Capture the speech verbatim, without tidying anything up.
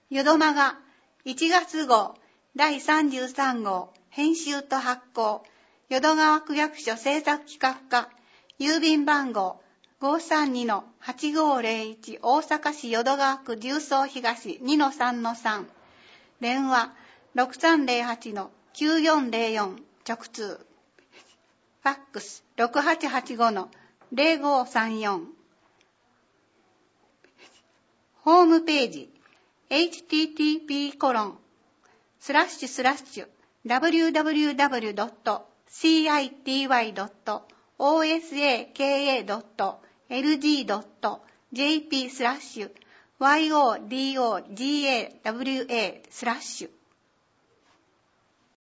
ヨドマガいちがつ号だいさんじゅうさん号編集と発行淀川区役所制作企画課郵便番号 ごーさんにのはちごーぜろいち 大阪市淀川区十三東 にのさんのさん 電話 ろくさんぜろはちのきゅうよんぜろよん 直通ファックス ろくはちはちごのぜろごさんよん ホームページ エイチティーティーピー コロンスラッシュスラッシュ ダブリューダブリューダブリュー ドット シーアイティーワイ ドット オーエスエーケーエー ドット エルジー ドット ジェーピー スラッシュ ワイオーディーオージーエーダブリューエー スラッシュ